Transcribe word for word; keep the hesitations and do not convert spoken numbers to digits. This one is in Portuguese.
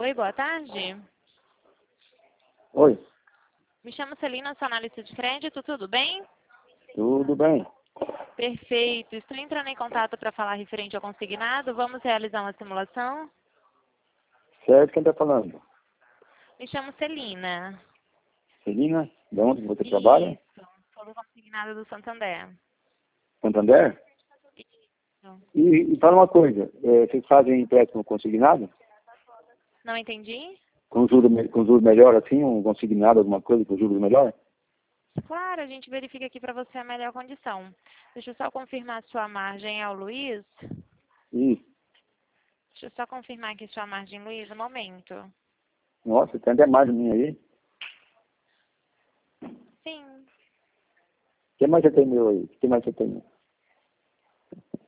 Oi, boa tarde. Oi, Me chamo Celina, sou analista de crédito, tudo bem? tudo bem? Perfeito. Estou entrando em contato para falar referente ao consignado. Vamos realizar uma simulação? Certo, quem está falando? Me chamo Celina. Celina, de onde você trabalha? Isso. Sou do consignado do Santander. Santander? Isso. E, e fala uma coisa, é, vocês fazem empréstimo consignado? Não entendi? Com juros me- com juros melhor assim, um consignado, alguma coisa com juros melhor? Claro, a gente verifica aqui para você a melhor condição. Deixa eu só confirmar sua margem é o Luiz. Isso. Deixa eu só confirmar aqui sua margem, Luiz, um momento. Nossa, tem até mais de mim aí. Sim. O que mais você tem meu aí? O que mais você tem?